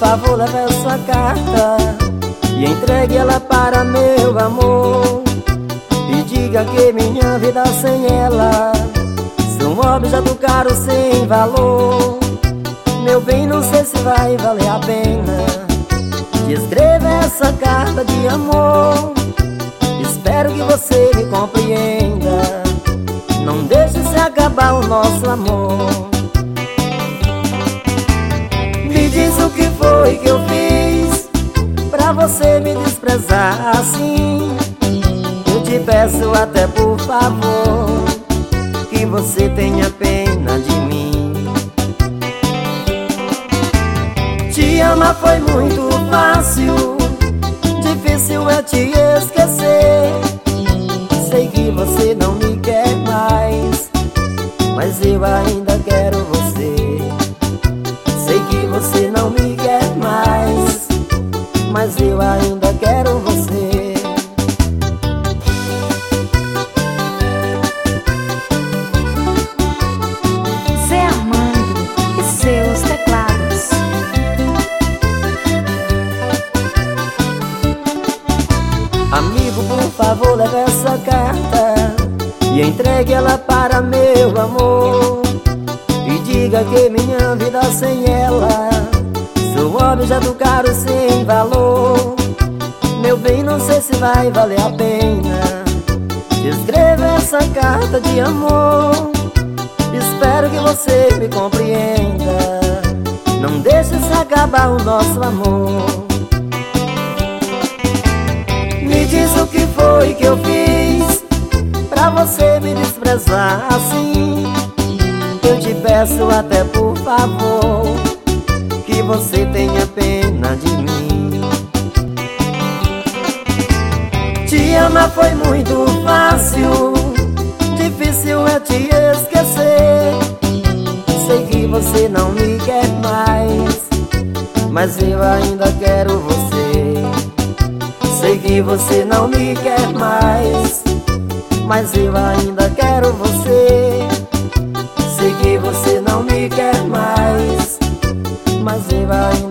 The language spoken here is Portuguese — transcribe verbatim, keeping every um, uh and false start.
favor, leve essa carta e entregue ela para meu amor. E diga que minha vida sem ela sou um objeto caro sem valor. Meu bem, não sei se vai valer a pena te escrever essa carta de amor. Espero que você me compreenda, não deixe se acabar o nosso amor. Me diz o que foi que eu fiz pra você me desprezar assim. Eu te peço até por favor que você tenha pena de mim. Te amar foi muito fácil, difícil é te esquecer. Sei que você não me quer mais, mas eu ainda quero você. Sei que você não me quer mais, mas eu ainda quero você. Zé Armando e seus teclados. Amigo, por favor, leve essa carta e entregue ela para meu amor. E diga que minha vida sem ela sou um objeto caro sem valor. Meu bem, não sei se vai valer a pena te escrever essa carta de amor. Espero que você me compreenda, não deixe se acabar o nosso amor. Me diz o que foi que eu fiz pra você me desprezar assim. Eu te peço até por favor que você tenha pena de mim. Te amar foi muito fácil, difícil é te esquecer. Sei que você não me quer mais, mas eu ainda quero você. Sei que você não me quer mais, mas eu ainda quero você. Sei que você não me quer mais, mas eu ainda